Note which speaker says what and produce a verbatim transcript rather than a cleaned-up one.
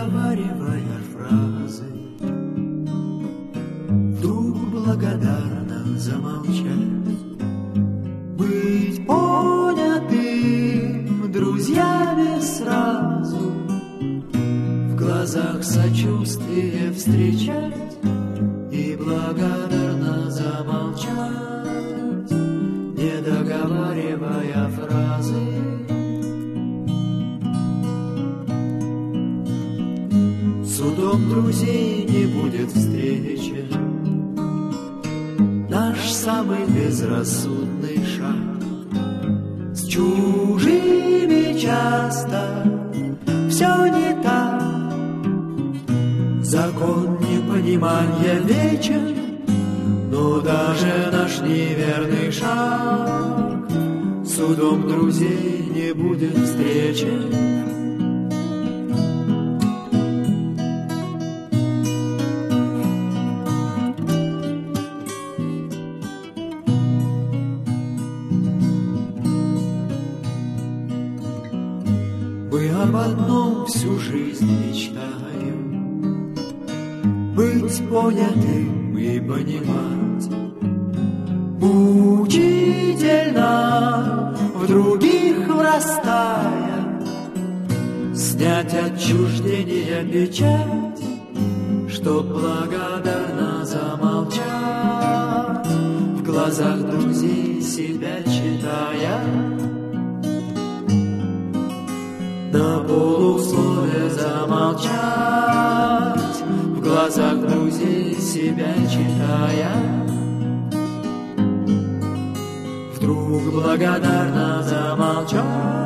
Speaker 1: договаривая фразы, вдруг благодарно замолчать, быть понятым друзьями сразу, в глазах сочувствие встречать и благодарно замолчать, не договаривая фразы. Судом друзей не будет встречи, наш самый безрассудный шаг. С чужими часто все не так, закон непонимания вечен, но даже наш неверный шаг судом друзей не будет встречи. Мы об одном всю жизнь мечтаем, быть понятым и понимать. Мучительно в других врастая, снять отчуждение печать, чтоб благодарно замолчать, в глазах друзей себя читая. На полуслове замолчать, в глазах друзей себя читая. Вдруг благодарно замолчать.